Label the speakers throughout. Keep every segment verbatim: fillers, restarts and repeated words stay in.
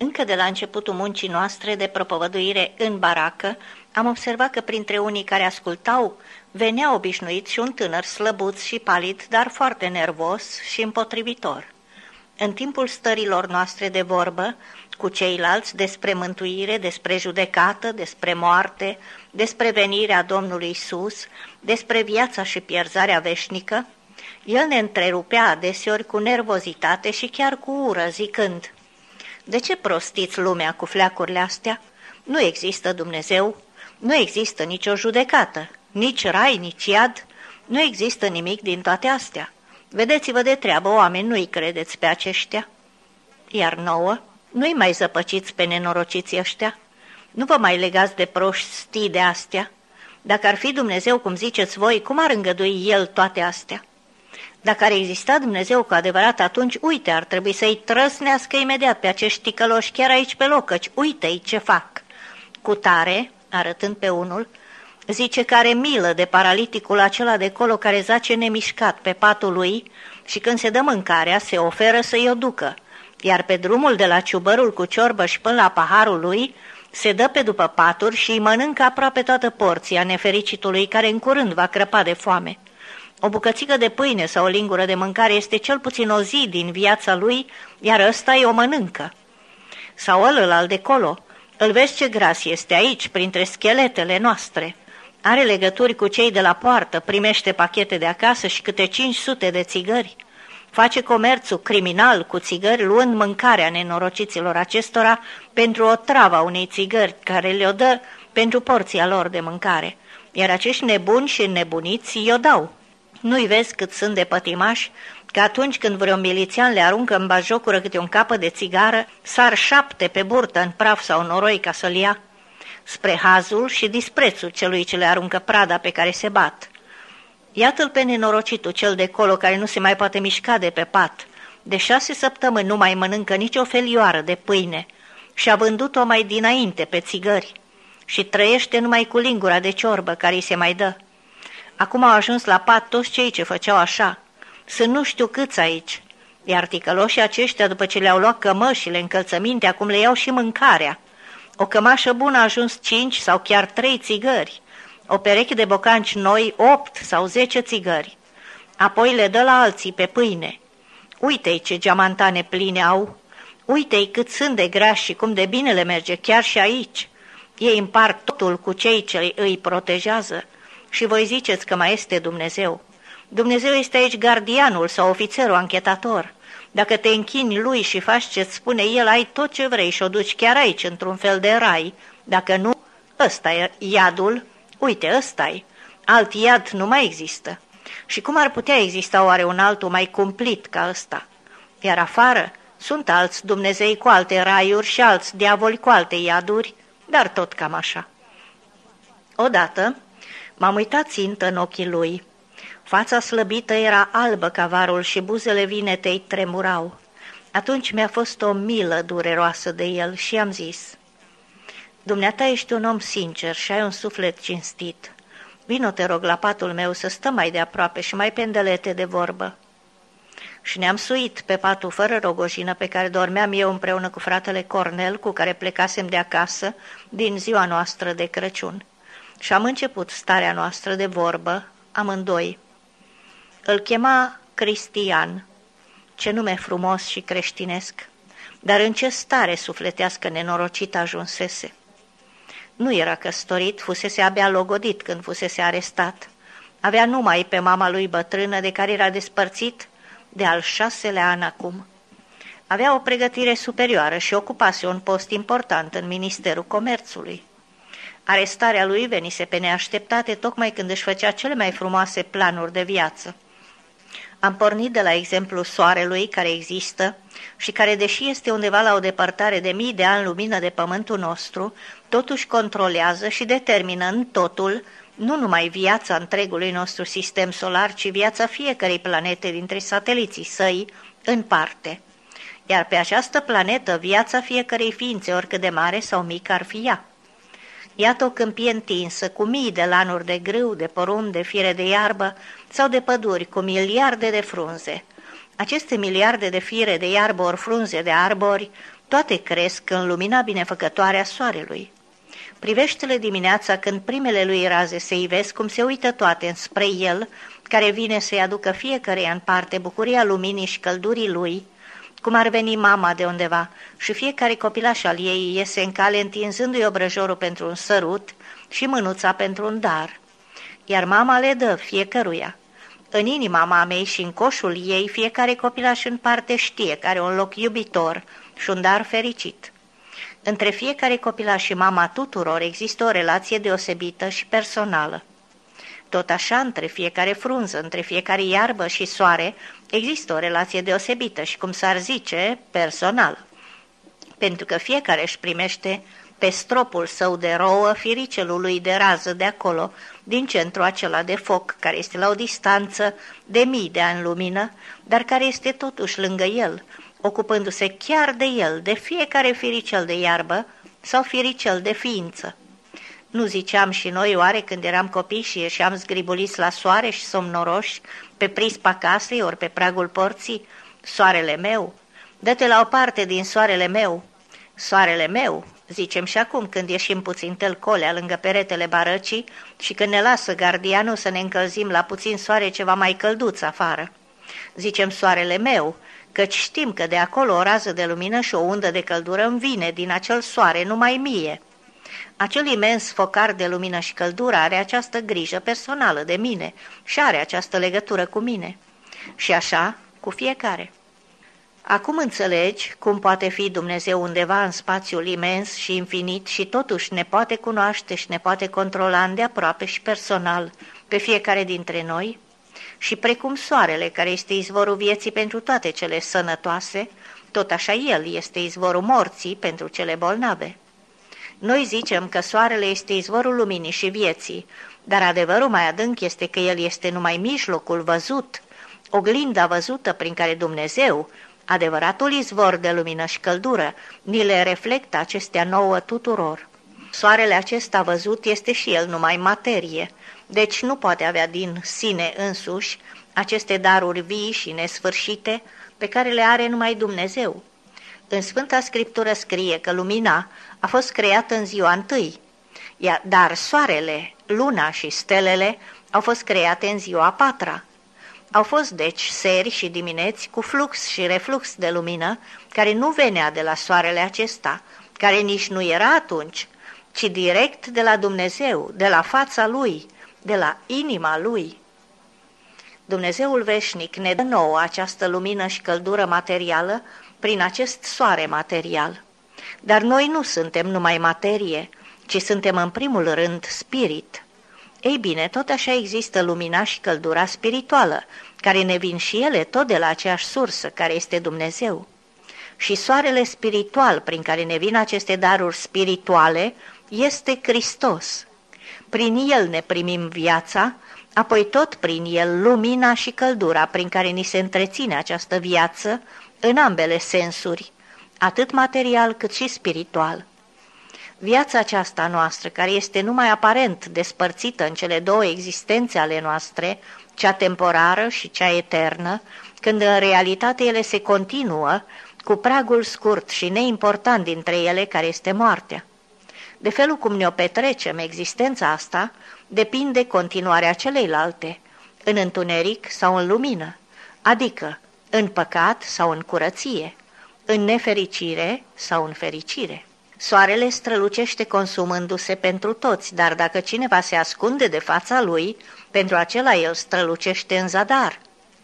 Speaker 1: Încă de la începutul muncii noastre de propovăduire în baracă, am observat că printre unii care ascultau venea obișnuit și un tânăr slăbuț și palid, dar foarte nervos și împotrivitor. În timpul stărilor noastre de vorbă cu ceilalți despre mântuire, despre judecată, despre moarte, despre venirea Domnului Iisus, despre viața și pierzarea veșnică, el ne întrerupea adeseori cu nervozitate și chiar cu ură, zicând: „De ce prostiți lumea cu fleacurile astea? Nu există Dumnezeu, nu există nicio judecată, nici rai, nici iad, nu există nimic din toate astea. Vedeți-vă de treabă, oameni, nu-i credeți pe aceștia. Iar nouă, nu-i mai zăpăciți pe nenorociții ăștia, nu vă mai legați de prostii de astea. Dacă ar fi Dumnezeu, cum ziceți voi, cum ar îngădui El toate astea? Dacă ar exista Dumnezeu cu adevărat, atunci, uite, ar trebui să-i trăsnească imediat pe acești ticăloși chiar aici pe loc, căci uite-i ce fac. Cu tare, arătând pe unul, zice că are milă de paraliticul acela de colo care zace nemișcat pe patul lui și când se dă mâncarea se oferă să-i o ducă, iar pe drumul de la ciubărul cu ciorbă și până la paharul lui se dă pe după paturi și îi mănâncă aproape toată porția nefericitului care în curând va crăpa de foame. O bucățică de pâine sau o lingură de mâncare este cel puțin o zi din viața lui, iar ăsta îi o mănâncă. Sau ălălalt de colo, îl vezi ce gras este aici, printre scheletele noastre. Are legături cu cei de la poartă, primește pachete de acasă și câte cinci sute de țigări. Face comerțul criminal cu țigări, luând mâncarea nenorociților acestora pentru o travă a unei țigări care le-o dă pentru porția lor de mâncare. Iar acești nebuni și înnebuniți i-o dau. Nu-i vezi cât sunt de pătimași, că atunci când vreun milițian le aruncă în bajocură câte un capăt de țigară, sar șapte pe burtă în praf sau noroi ca să-l ia, spre hazul și disprețul celui ce le aruncă prada pe care se bat. Iată-l pe nenorocitul cel de colo care nu se mai poate mișca de pe pat. De șase săptămâni nu mai mănâncă nicio felioară de pâine și a vândut-o mai dinainte pe țigări și trăiește numai cu lingura de ciorbă care îi se mai dă. Acum au ajuns la pat toți cei ce făceau așa. Sunt nu știu câți aici, iar ticăloșii aceștia, după ce le-au luat cămășile, încălțăminte, acum le iau și mâncarea. O cămașă bună a ajuns cinci sau chiar trei țigări, o pereche de bocanci noi, opt sau zece țigări. Apoi le dă la alții pe pâine. Uite-i ce geamantane pline au, uite-i cât sunt de grași și cum de bine le merge chiar și aici. Ei împart totul cu cei ce îi protejează și voi ziceți că mai este Dumnezeu. Dumnezeu este aici gardianul sau ofițerul anchetator. Dacă te închini lui și faci ce-ți spune el, ai tot ce vrei și o duci chiar aici, într-un fel de rai. Dacă nu, ăsta e iadul, uite, ăsta-i. Alt iad nu mai există. Și cum ar putea exista oare un altul mai cumplit ca ăsta? Iar afară sunt alți Dumnezei cu alte raiuri și alți diavoli cu alte iaduri, dar tot cam așa. Odată m-am uitat țintă în ochii lui. Fața slăbită era albă ca varul și buzele vinetei tremurau. Atunci mi-a fost o milă dureroasă de el și am zis: „Dumneata ești un om sincer și ai un suflet cinstit. Vino, te rog, la patul meu să stăm mai de aproape și mai pendelete de vorbă." Și ne-am suit pe patul fără rogojină pe care dormeam eu împreună cu fratele Cornel, cu care plecasem de acasă din ziua noastră de Crăciun. Și am început starea noastră de vorbă, amândoi. Îl chema Cristian, ce nume frumos și creștinesc, dar în ce stare sufletească nenorocită ajunsese. Nu era căsătorit, fusese abia logodit când fusese arestat. Avea numai pe mama lui bătrână, de care era despărțit de al șaselea an acum. Avea o pregătire superioară și ocupase un post important în Ministerul Comerțului. Arestarea lui venise pe neașteptate tocmai când își făcea cele mai frumoase planuri de viață. Am pornit de la exemplul soarelui care există și care, deși este undeva la o depărtare de mii de ani lumină de pământul nostru, totuși controlează și determină în totul nu numai viața întregului nostru sistem solar, ci viața fiecărei planete dintre sateliții săi în parte. Iar pe această planetă viața fiecărei ființe, oricât de mare sau mică ar fi ea. Iată o câmpie întinsă, cu mii de lanuri de grâu, de porumb, de fire de iarbă sau de păduri, cu miliarde de frunze. Aceste miliarde de fire de iarbă ori frunze de arbori Toate cresc în lumina binefăcătoare a soarelui. Privește-le dimineața când primele lui raze se ivesc, cum se uită toate înspre el, care vine să-i aducă fiecăreia în parte bucuria luminii și căldurii lui, cum ar veni mama de undeva, și fiecare copilaș al ei iese în cale întinzându-i obrăjorul pentru un sărut și mânuța pentru un dar. Iar mama le dă fiecăruia. În inima mamei și în coșul ei fiecare copilaș în parte știe că are un loc iubitor și un dar fericit. Între fiecare copilaș și mama tuturor există o relație deosebită și personală. Tot așa, între fiecare frunză, între fiecare iarbă și soare, există o relație deosebită și, cum s-ar zice, personală. Pentru că fiecare își primește pe stropul său de rouă firicelului de rază de acolo, din centru acela de foc, care este la o distanță de mii de ani lumină, dar care este totuși lângă el, ocupându-se chiar de el, de fiecare firicel de iarbă sau firicel de ființă. Nu ziceam și noi oare când eram copii și ieșeam zgribuliți la soare și somnoroși pe prispa casei ori pe pragul porții? Soarele meu, dă-te la o parte din soarele meu. Soarele meu, zicem și acum când ieșim puțin tălcolea lângă peretele barăcii și când ne lasă gardianul să ne încălzim la puțin soare ceva mai călduț afară. Zicem soarele meu, căci știm că de acolo o rază de lumină și o undă de căldură îmi vine din acel soare numai mie. Acel imens focar de lumină și căldură are această grijă personală de mine și are această legătură cu mine. Și așa cu fiecare. Acum înțelegi cum poate fi Dumnezeu undeva în spațiul imens și infinit și totuși ne poate cunoaște și ne poate controla îndeaproape și personal pe fiecare dintre noi? Și precum soarele, care este izvorul vieții pentru toate cele sănătoase, tot așa el este izvorul morții pentru cele bolnave. Noi zicem că soarele este izvorul luminii și vieții, dar adevărul mai adânc este că el este numai mijlocul văzut, oglinda văzută prin care Dumnezeu, adevăratul izvor de lumină și căldură, ni le reflectă acestea nouă tuturor. Soarele acesta văzut este și el numai materie, deci nu poate avea din sine însuși aceste daruri vii și nesfârșite pe care le are numai Dumnezeu. În Sfânta Scriptură scrie că lumina a fost creată în ziua întâi, dar soarele, luna și stelele au fost create în ziua a patra. Au fost deci seri și dimineți cu flux și reflux de lumină care nu venea de la soarele acesta, care nici nu era atunci, ci direct de la Dumnezeu, de la fața Lui, de la inima Lui. Dumnezeul veșnic ne dă nouă această lumină și căldură materială prin acest soare material. Dar noi nu suntem numai materie, ci suntem în primul rând spirit. Ei bine, tot așa există lumina și căldura spirituală, care ne vin și ele tot de la aceeași sursă, care este Dumnezeu. Și soarele spiritual prin care ne vin aceste daruri spirituale este Hristos. Prin El ne primim viața, apoi tot prin El lumina și căldura prin care ni se întreține această viață în ambele sensuri, atât material cât și spiritual. Viața aceasta noastră, care este numai aparent despărțită în cele două existențe ale noastre, cea temporară și cea eternă, când în realitate ele se continuă cu pragul scurt și neimportant dintre ele, care este moartea. De felul cum ne-o petrecem existența asta, depinde continuarea celeilalte, în întuneric sau în lumină, adică în păcat sau în curăție, în nefericire sau în fericire. Soarele strălucește consumându-se pentru toți, dar dacă cineva se ascunde de fața lui, pentru acela el strălucește în zadar.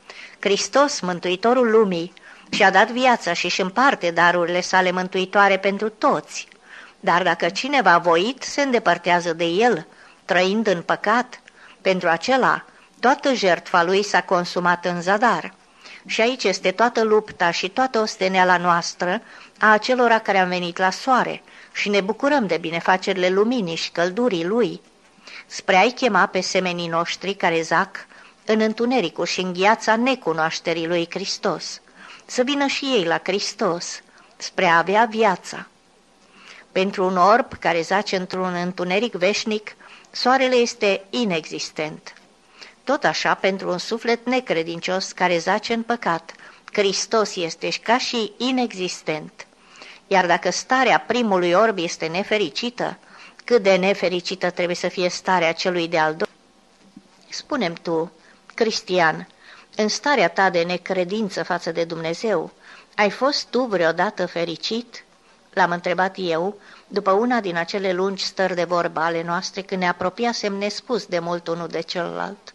Speaker 1: Hristos, Mântuitorul lumii, și-a dat viața și își împarte darurile sale mântuitoare pentru toți, dar dacă cineva voit se îndepărtează de el, trăind în păcat, pentru acela toată jertfa lui s-a consumat în zadar. Și aici este toată lupta și toată osteneala noastră a acelora care am venit la soare și ne bucurăm de binefacerile luminii și căldurii lui, spre a-i chema pe semenii noștri care zac în întunericul și în gheața necunoașterii lui Hristos, să vină și ei la Hristos, spre a avea viața. Pentru un orb care zace într-un întuneric veșnic, soarele este inexistent. Tot așa, pentru un suflet necredincios care zace în păcat, Hristos este ca și inexistent. Iar dacă starea primului orb este nefericită, cât de nefericită trebuie să fie starea celui de-al doilea? Spune-mi tu, Cristian, în starea ta de necredință față de Dumnezeu, ai fost tu vreodată fericit? L-am întrebat eu, după una din acele lungi stări de vorbă ale noastre, când ne apropiasem nespus de mult unul de celălalt.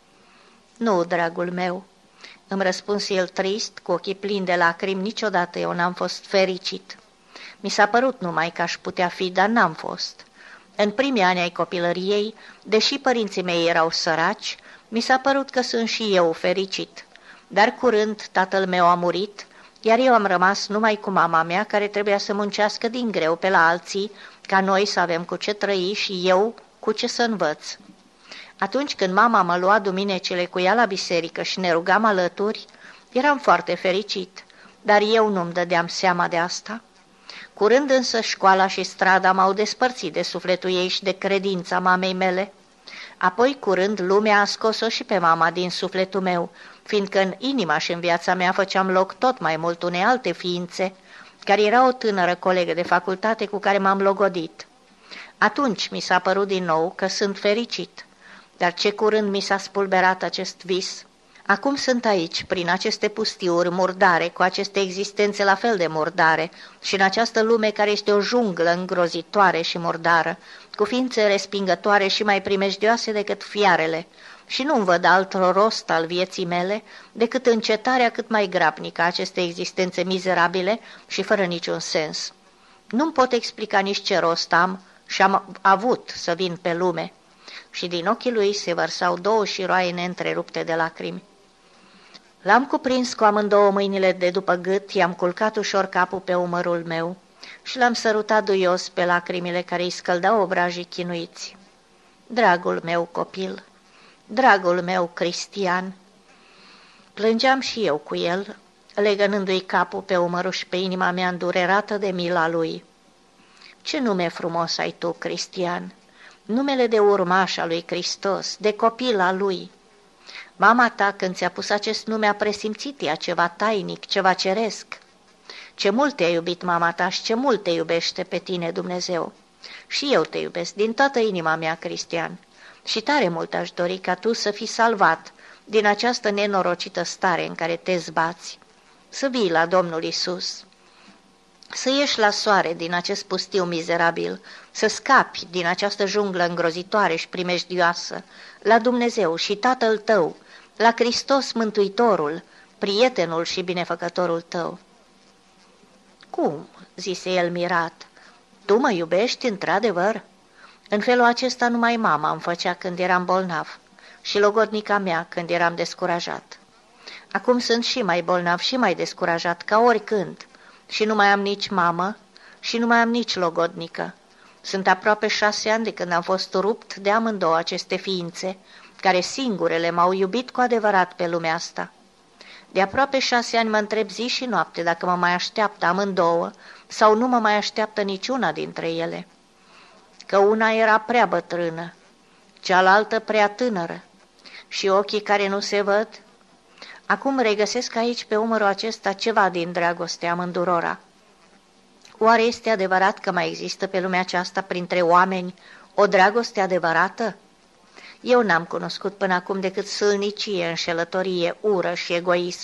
Speaker 1: Nu, dragul meu, îmi răspuns el trist, cu ochii plini de lacrimi, niciodată eu n-am fost fericit. Mi s-a părut numai că aș putea fi, dar n-am fost. În primii ani ai copilăriei, deși părinții mei erau săraci, mi s-a părut că sunt și eu fericit. Dar curând tatăl meu a murit, iar eu am rămas numai cu mama mea, care trebuia să muncească din greu pe la alții, ca noi să avem cu ce trăi și eu cu ce să învăț. Atunci când mama mă lua duminecile cu ea la biserică și ne rugam alături, eram foarte fericit, dar eu nu-mi dădeam seama de asta. Curând însă școala și strada m-au despărțit de sufletul ei și de credința mamei mele. Apoi curând lumea a scos-o și pe mama din sufletul meu, fiindcă în inima și în viața mea făceam loc tot mai mult unei alte ființe, care era o tânără colegă de facultate cu care m-am logodit. Atunci mi s-a părut din nou că sunt fericit, dar ce curând mi s-a spulberat acest vis. Acum sunt aici, prin aceste pustiuri murdare, cu aceste existențe la fel de murdare, și în această lume care este o junglă îngrozitoare și murdară, cu ființe respingătoare și mai primejdioase decât fiarele, și nu-mi văd alt rost al vieții mele decât încetarea cât mai grabnică a acestei existențe mizerabile și fără niciun sens. Nu-mi pot explica nici ce rost am și am avut să vin pe lume. Și din ochii lui se vărsau două șiroaie neîntrerupte de lacrimi. L-am cuprins cu amândouă mâinile de după gât, i-am culcat ușor capul pe umărul meu și l-am sărutat duios pe lacrimile care îi scăldau obrajii chinuiți. Dragul meu copil, dragul meu Cristian! Plângeam și eu cu el, legănându-i capul pe umărul și pe inima mea îndurerată de mila lui. Ce nume frumos ai tu, Cristian! Numele de urmaș al lui Hristos, de copil al lui. Mama ta, când ți-a pus acest nume, a presimțit ea ceva tainic, ceva ceresc. Ce mult te-a iubit mama ta și ce mult te iubește pe tine Dumnezeu. Și eu te iubesc din toată inima mea, Cristian, și tare mult aș dori ca tu să fii salvat din această nenorocită stare în care te zbați, să vii la Domnul Iisus, să ieși la soare din acest pustiu mizerabil, să scapi din această junglă îngrozitoare și primejdioasă, la Dumnezeu și Tatăl tău, la Hristos Mântuitorul, prietenul și binefăcătorul tău. Cum?" zise el mirat, tu mă iubești într-adevăr? În felul acesta numai mama îmi făcea când eram bolnav și logodnica mea când eram descurajat. Acum sunt și mai bolnav și mai descurajat ca oricând și nu mai am nici mamă și nu mai am nici logodnică. Sunt aproape șase ani de când am fost rupt de amândouă aceste ființe, care singurele m-au iubit cu adevărat pe lumea asta. De aproape șase ani mă întreb zi și noapte dacă mă mai așteaptă amândouă sau nu mă mai așteaptă niciuna dintre ele. Că una era prea bătrână, cealaltă prea tânără și ochii care nu se văd. Acum regăsesc aici pe umărul acesta ceva din dragostea amândurora. Oare este adevărat că mai există pe lumea aceasta printre oameni o dragoste adevărată? Eu n-am cunoscut până acum decât sâlnicie, înșelătorie, ură și egoism.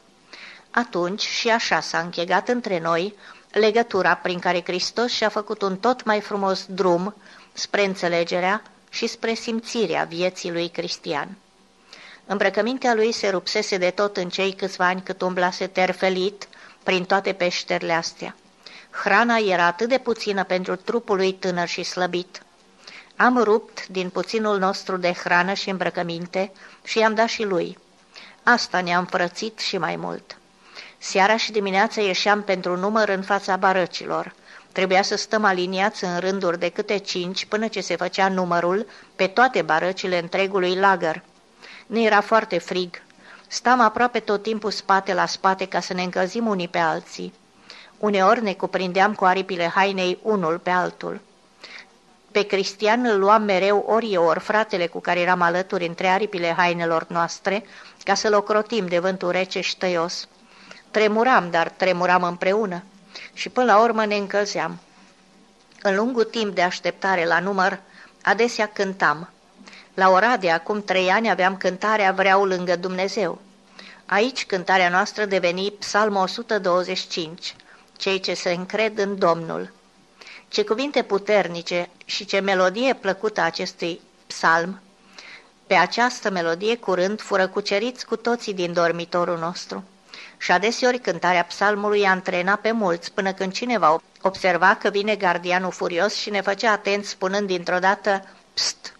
Speaker 1: Atunci și așa s-a închegat între noi legătura prin care Hristos și-a făcut un tot mai frumos drum spre înțelegerea și spre simțirea vieții lui Cristian. Îmbrăcămintea lui se rupsese de tot în cei câțiva ani cât umblase terfelit prin toate peșterile astea. Hrana era atât de puțină pentru trupul lui tânăr și slăbit. Am rupt din puținul nostru de hrană și îmbrăcăminte și i-am dat și lui. Asta ne-a înfrățit și mai mult. Seara și dimineața ieșeam pentru număr în fața barăcilor. Trebuia să stăm aliniați în rânduri de câte cinci până ce se făcea numărul pe toate barăcile întregului lagăr. Ne era foarte frig. Stam aproape tot timpul spate la spate ca să ne încălzim unii pe alții. Uneori ne cuprindeam cu aripile hainei unul pe altul. Pe Cristian îl luam mereu ori eu, ori fratele cu care eram alături între aripile hainelor noastre, ca să-l ocrotim de vântul rece și tăios. Tremuram, dar tremuram împreună. și până la urmă ne încălzeam. În lungul timp de așteptare la număr, adesea cântam. La Oradea, acum trei ani, aveam cântarea Vreau lângă Dumnezeu. Aici cântarea noastră deveni Psalmul o sută douăzeci și cinci, cei ce se încred în Domnul. Ce cuvinte puternice și ce melodie plăcută acestui psalm! Pe această melodie curând fură cuceriți cu toții din dormitorul nostru. Și adeseori cântarea psalmului antrena pe mulți, până când cineva observa că vine gardianul furios și ne făcea atenți spunând dintr-o dată, pst!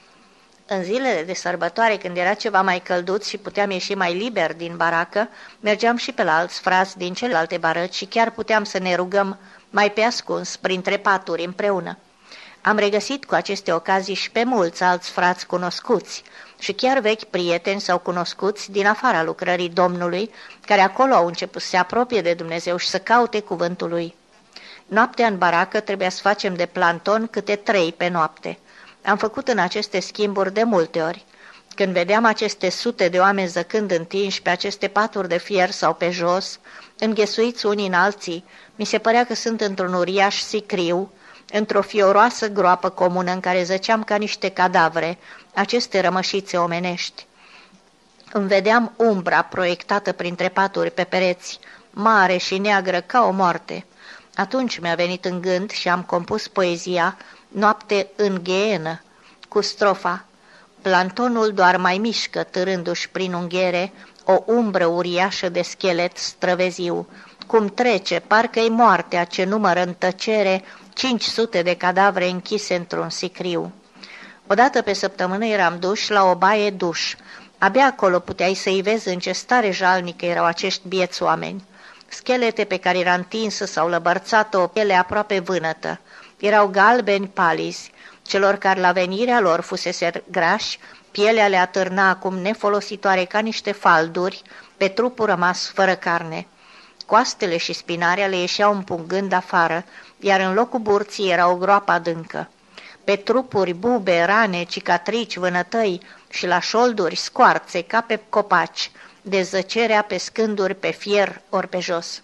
Speaker 1: În zilele de sărbătoare, când era ceva mai călduț și puteam ieși mai liber din baracă, mergeam și pe la alți frați din celelalte barăci și chiar puteam să ne rugăm mai pe ascuns, printre paturi, împreună. Am regăsit cu aceste ocazii și pe mulți alți frați cunoscuți și chiar vechi prieteni sau cunoscuți din afara lucrării Domnului, care acolo au început să se apropie de Dumnezeu și să caute cuvântul Lui. Noaptea în baracă trebuia să facem de planton câte trei pe noapte. Am făcut în aceste schimburi de multe ori. Când vedeam aceste sute de oameni zăcând întinși pe aceste paturi de fier sau pe jos, înghesuiți unii în alții, mi se părea că sunt într-un uriaș sicriu, într-o fioroasă groapă comună în care zăceam ca niște cadavre, aceste rămășițe omenești. Îmi vedeam umbra proiectată printre paturi pe pereți, mare și neagră ca o moarte. Atunci mi-a venit în gând și am compus poezia Noapte în ghienă, cu strofa: plantonul doar mai mișcă, târându-și prin unghiere o umbră uriașă de schelet străveziu. Cum trece, parcă-i moartea ce numără în tăcere cinci sute de cadavre închise într-un sicriu. Odată pe săptămână eram duși la o baie duș. Abia acolo puteai să-i vezi în ce stare jalnică erau acești bieți oameni. Schelete pe care era întinsă sau lăbărțată o piele aproape vânătă. Erau galbeni palizi, celor care la venirea lor fusese grași, pielea le atârna acum nefolositoare ca niște falduri pe trupul rămas fără carne. Coastele și spinarea le ieșeau împungând afară, iar în locul burții era o groapă adâncă. Pe trupuri, bube, rane, cicatrici, vânătăi și la șolduri scoarțe ca pe copaci, de zăcerea pe scânduri, pe fier ori pe jos.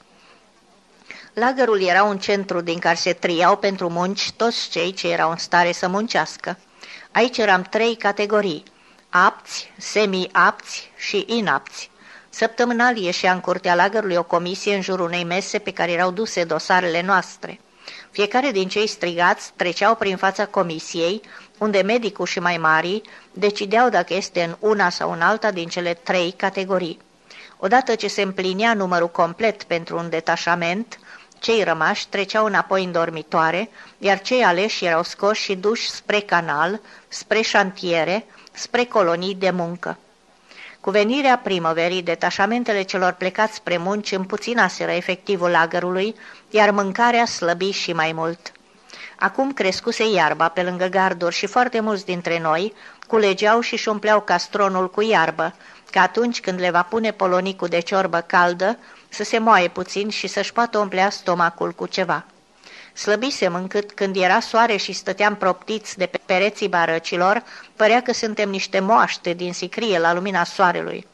Speaker 1: Lagărul era un centru din care se triau pentru munci toți cei ce erau în stare să muncească. Aici eram trei categorii: apți, semi-apți și inapți. Săptămânal ieșea în curtea lagărului o comisie în jurul unei mese pe care erau duse dosarele noastre. Fiecare din cei strigați treceau prin fața comisiei, unde medicul și mai mari decideau dacă este în una sau în alta din cele trei categorii. Odată ce se împlinea numărul complet pentru un detașament, cei rămași treceau înapoi în dormitoare, iar cei aleși erau scoși și duși spre canal, spre șantiere, spre colonii de muncă. Cu venirea primăverii, detașamentele celor plecați spre munci împuținaseră efectivul lagărului, iar mâncarea slăbi și mai mult. Acum crescuse iarba pe lângă garduri și foarte mulți dintre noi culegeau și-și umpleau castronul cu iarbă, că atunci când le va pune polonicul de ciorbă caldă, să se moaie puțin și să-și poată umplea stomacul cu ceva. Slăbisem încât când era soare și stăteam proptiți de pe pereții barăcilor, părea că suntem niște moaște din sicrie la lumina soarelui.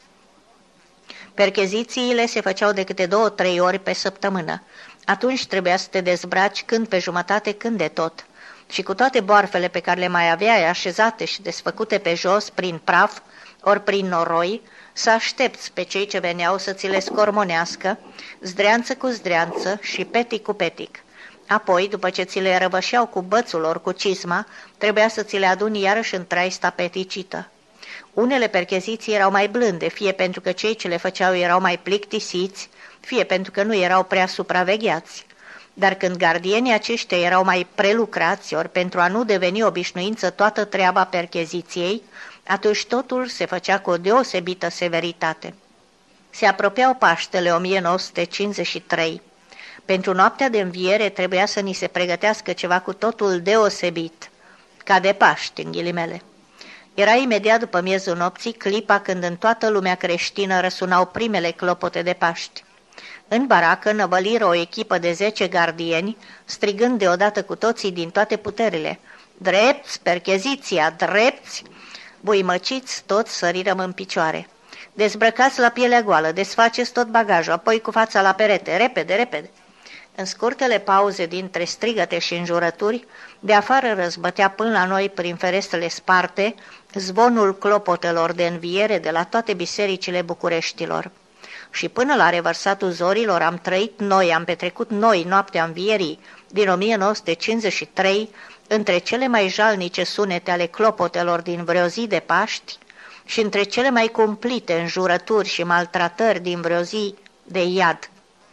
Speaker 1: Perchezițiile se făceau de câte două-trei ori pe săptămână. Atunci trebuia să te dezbraci când pe jumătate, când de tot. Și cu toate boarfele pe care le mai aveai așezate și desfăcute pe jos prin praf ori prin noroi, să aștepți pe cei ce veneau să ți le scormonească, zdreanță cu zdreanță și petic cu petic. Apoi, după ce ți le răvășeau cu bățul ori cu cizma, trebuia să ți le aduni iarăși în traista peticită. Unele percheziții erau mai blânde, fie pentru că cei ce le făceau erau mai plictisiți, fie pentru că nu erau prea supravegheați. Dar când gardienii aceștia erau mai prelucrați, ori pentru a nu deveni obișnuință toată treaba percheziției, atunci totul se făcea cu o deosebită severitate. Se apropiau Paștele o mie nouă sute cincizeci și trei. Pentru noaptea de înviere trebuia să ni se pregătească ceva cu totul deosebit, ca de Paști, în ghilimele. Era imediat după miezul nopții clipa când în toată lumea creștină răsunau primele clopote de Paști. În baracă năvăliră o echipă de zece gardieni, strigând deodată cu toții din toate puterile: "Drepți, percheziția, drepți!" Buimăciți, toți sărirăm în picioare. "Dezbrăcați la pielea goală, desfaceți tot bagajul, apoi cu fața la perete, repede, repede!" În scurtele pauze dintre strigăte și înjurături, de afară răzbătea până la noi prin ferestrele sparte zvonul clopotelor de înviere de la toate bisericile Bucureștilor. Și până la revărsatul zorilor am trăit noi, am petrecut noi noaptea învierii din o mie nouă sute cincizeci și trei, între cele mai jalnice sunete ale clopotelor din vreo zi de Paști și între cele mai cumplite înjurături și maltratări din vreo zi de iad.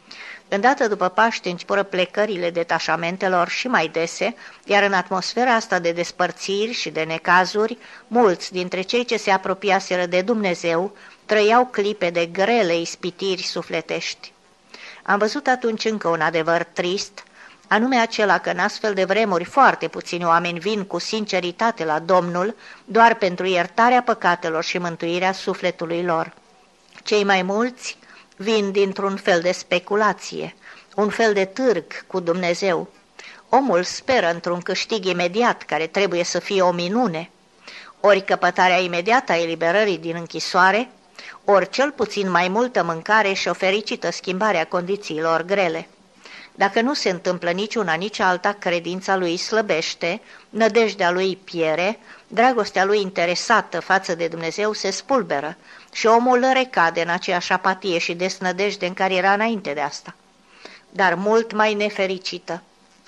Speaker 1: Îndată după Paști începură plecările detașamentelor și mai dese, iar în atmosfera asta de despărțiri și de necazuri, mulți dintre cei ce se apropiaseră de Dumnezeu trăiau clipe de grele ispitiri sufletești. Am văzut atunci încă un adevăr trist, anume acela că în astfel de vremuri foarte puțini oameni vin cu sinceritate la Domnul doar pentru iertarea păcatelor și mântuirea sufletului lor. Cei mai mulți vin dintr-un fel de speculație, un fel de târg cu Dumnezeu. Omul speră într-un câștig imediat, care trebuie să fie o minune, ori căpătarea imediată a eliberării din închisoare, ori cel puțin mai multă mâncare și o fericită schimbare a condițiilor grele. Dacă nu se întâmplă nici una, nici alta, credința lui slăbește, nădejdea lui piere, dragostea lui interesată față de Dumnezeu se spulberă și omul recade în aceeași apatie și desnădejde în care era înainte de asta. Dar mult mai nefericită.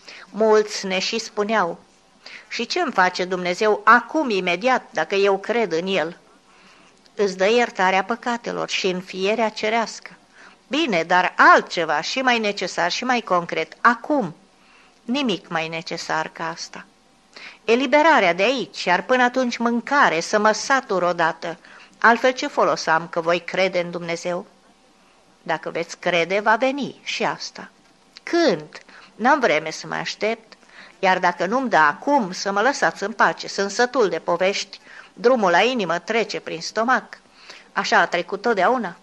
Speaker 1: Mulți ne și spuneau: și ce-mi face Dumnezeu acum, imediat, dacă eu cred în El? Îți dă iertarea păcatelor și înfierea cerească. Bine, dar altceva și mai necesar și mai concret, acum. Nimic mai necesar ca asta. Eliberarea de aici, iar până atunci mâncare, să mă satur odată. Altfel ce folos am că voi crede în Dumnezeu? Dacă veți crede, va veni și asta. Când? N-am vreme să mă aștept, iar dacă nu-mi dă acum, să mă lăsați în pace, sunt sătul de povești, drumul la inimă trece prin stomac. Așa a trecut totdeauna.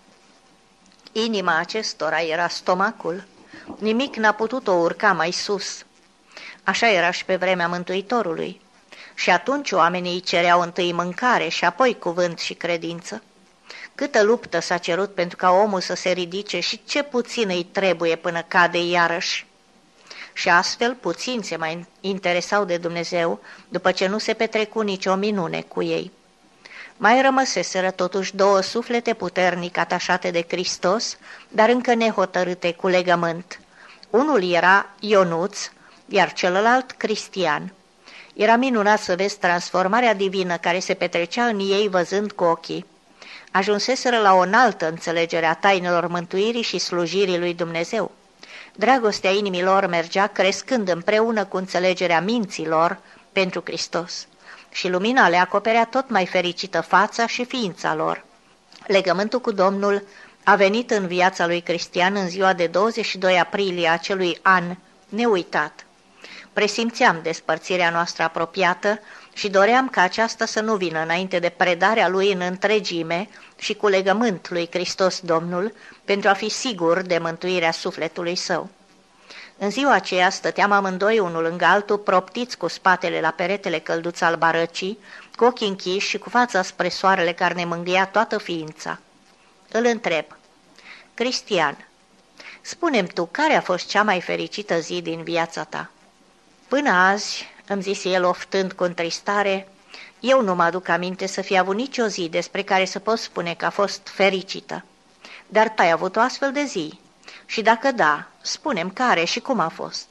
Speaker 1: Inima acestora era stomacul, nimic n-a putut-o urca mai sus. Așa era și pe vremea Mântuitorului. Și atunci oamenii îi cereau întâi mâncare și apoi cuvânt și credință. Câtă luptă s-a cerut pentru ca omul să se ridice și ce puțin îi trebuie până cade iarăși. Și astfel puțini se mai interesau de Dumnezeu după ce nu se petrecu nicio minune cu ei. Mai rămăseseră totuși două suflete puternic atașate de Hristos, dar încă nehotărâte cu legământ. Unul era Ionuț, iar celălalt Cristian. Era minunat să vezi transformarea divină care se petrecea în ei văzând cu ochii. Ajunseseră la o înaltă înțelegere a tainelor mântuirii și slujirii lui Dumnezeu. Dragostea inimilor mergea crescând împreună cu înțelegerea minților pentru Hristos. Și lumina le acoperea tot mai fericită fața și ființa lor. Legământul cu Domnul a venit în viața lui Cristian în ziua de douăzeci și doi aprilie a acelui an neuitat. Presimțeam despărțirea noastră apropiată și doream ca aceasta să nu vină înainte de predarea lui în întregime și cu legământ lui Hristos Domnul, pentru a fi sigur de mântuirea sufletului său. În ziua aceea stăteam amândoi unul lângă altul, proptiți cu spatele la peretele călduț al barăcii, cu ochii închiși și cu fața spre soarele care ne mângâia toată ființa. Îl întreb: Cristian, spune-mi tu, care a fost cea mai fericită zi din viața ta? Până azi, îmi zise el oftând cu întristare, eu nu mă aduc aminte să fi avut nicio zi despre care să pot spune că a fost fericită. Dar tu ai avut o astfel de zi? Și dacă da, spune-mi care și cum a fost.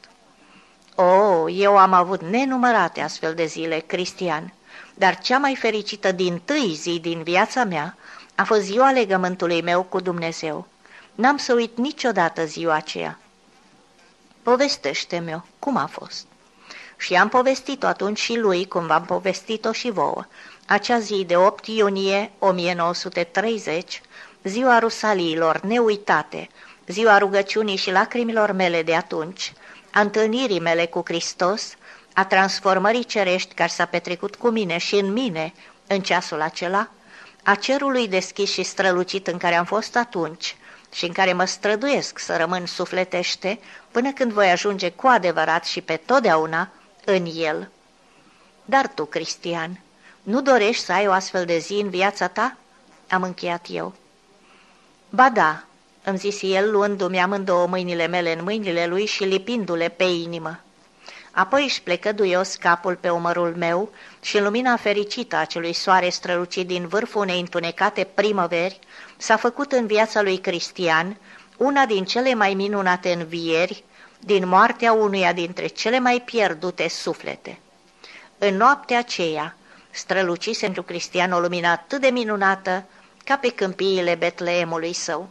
Speaker 1: O, eu am avut nenumărate astfel de zile, Cristian, dar cea mai fericită dintâi zi din viața mea a fost ziua legământului meu cu Dumnezeu. N-am să uit niciodată ziua aceea. Povestește-mi-o, cum a fost? Și am povestit-o atunci și lui, cum v-am povestit-o și vouă. Acea zi de opt iunie o mie nouă sute treizeci, ziua rusaliilor neuitate, ziua rugăciunii și lacrimilor mele de atunci, a întâlnirii mele cu Hristos, a transformării cerești care s-a petrecut cu mine și în mine în ceasul acela, a cerului deschis și strălucit în care am fost atunci și în care mă străduiesc să rămân sufletește până când voi ajunge cu adevărat și pe totdeauna în el. Dar tu, Cristian, nu dorești să ai o astfel de zi în viața ta? Am încheiat eu. Ba da, îmi zise el, luându-mi amândouă mâinile mele în mâinile lui și lipindu-le pe inimă. Apoi își plecă duios capul pe umărul meu și în lumina fericită a acelui soare strălucit din vârful unei întunecate primăveri, s-a făcut în viața lui Cristian una din cele mai minunate învieri din moartea unuia dintre cele mai pierdute suflete. În noaptea aceea strălucise pentru Cristian o lumină atât de minunată ca pe câmpiile Betleemului său.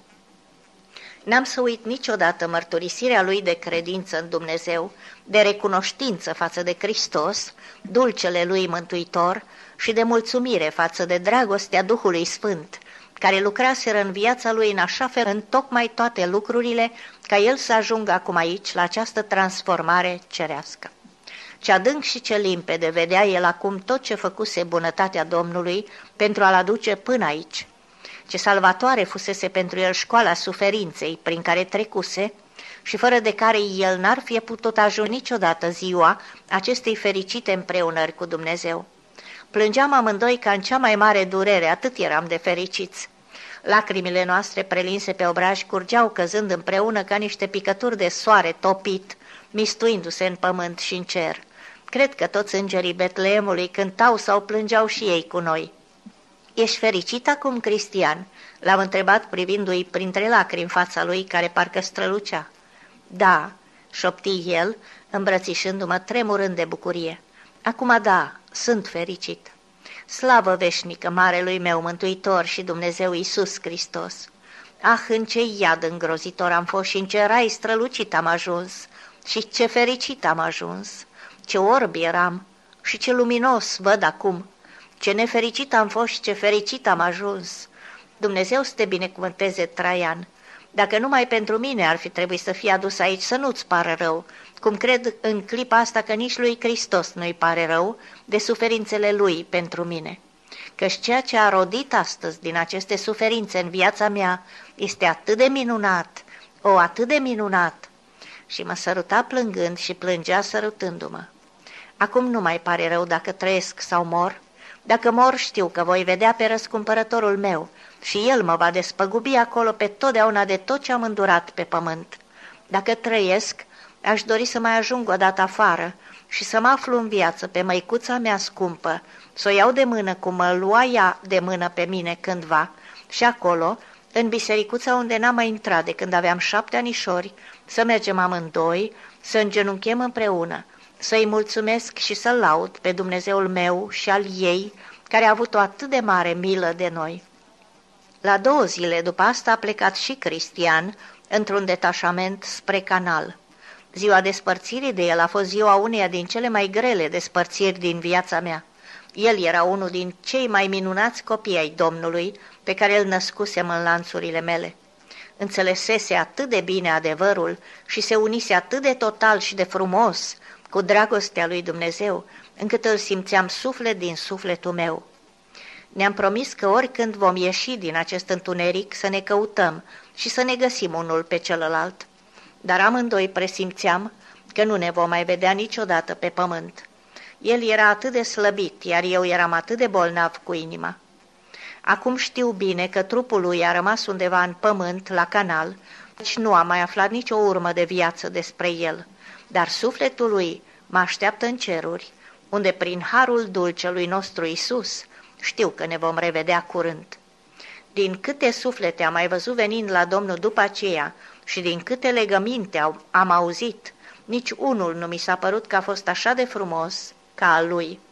Speaker 1: N-am să uit niciodată mărturisirea lui de credință în Dumnezeu, de recunoștință față de Hristos, dulcele lui mântuitor și de mulțumire față de dragostea Duhului Sfânt, care lucraseră în viața lui în așa fel în tocmai toate lucrurile, ca el să ajungă acum aici la această transformare cerească. Ce adânc și ce limpede vedea el acum tot ce făcuse bunătatea Domnului pentru a-l aduce până aici. Ce salvatoare fusese pentru el școala suferinței prin care trecuse și fără de care el n-ar fi putut ajunge niciodată ziua acestei fericite împreunări cu Dumnezeu. Plângeam amândoi ca în cea mai mare durere, atât eram de fericiți. Lacrimile noastre prelinse pe obraj curgeau căzând împreună ca niște picături de soare topit, mistuindu-se în pământ și în cer. Cred că toți îngerii Betleemului cântau sau plângeau și ei cu noi. Ești fericit acum, Cristian?" l-am întrebat privindu-i printre lacrimi fața lui care parcă strălucea. Da," șopti el, îmbrățișându-mă tremurând de bucurie. Acum da, sunt fericit. Slavă veșnică marelui meu mântuitor și Dumnezeu Iisus Hristos! Ah, în ce iad îngrozitor am fost și în ce rai strălucit am ajuns și ce fericit am ajuns! Ce orb eram și ce luminos văd acum! Ce nefericit am fost și ce fericit am ajuns! Dumnezeu să te binecuvânteze, Traian! Dacă numai pentru mine ar fi trebuit să fie adus aici, să nu-ți pară rău, cum cred în clipa asta că nici lui Hristos nu-i pare rău de suferințele lui pentru mine. Căci ceea ce a rodit astăzi din aceste suferințe în viața mea este atât de minunat, o, atât de minunat! Și mă săruta plângând și plângea sărutându-mă. Acum nu mai pare rău dacă trăiesc sau mor. Dacă mor, știu că voi vedea pe răscumpărătorul meu și el mă va despăgubi acolo pe totdeauna de tot ce am îndurat pe pământ. Dacă trăiesc, aș dori să mai ajung odată afară și să mă aflu în viață pe măicuța mea scumpă, să o iau de mână cum mă lua ea de mână pe mine cândva și acolo, în bisericuța unde n-am mai intrat de când aveam șapte anișori, să mergem amândoi, să îngenunchem împreună, să-i mulțumesc și să-l laud pe Dumnezeul meu și al ei, care a avut o atât de mare milă de noi. La două zile după asta a plecat și Cristian într-un detașament spre canal. Ziua despărțirii de el a fost ziua uneia din cele mai grele despărțiri din viața mea. El era unul din cei mai minunați copii ai Domnului pe care îl născusem în lanțurile mele. Înțelesese atât de bine adevărul și se unise atât de total și de frumos cu dragostea lui Dumnezeu, încât îl simțeam suflet din sufletul meu. Ne-am promis că oricând vom ieși din acest întuneric să ne căutăm și să ne găsim unul pe celălalt. Dar amândoi presimțeam că nu ne vom mai vedea niciodată pe pământ. El era atât de slăbit, iar eu eram atât de bolnav cu inima. Acum știu bine că trupul lui a rămas undeva în pământ, la canal, deci nu am mai aflat nicio urmă de viață despre el, dar sufletul lui mă așteaptă în ceruri, unde prin harul dulcelui nostru Iisus știu că ne vom revedea curând. Din câte suflete am mai văzut venind la Domnul după aceea și din câte legăminte am auzit, nici unul nu mi s-a părut că a fost așa de frumos ca al lui.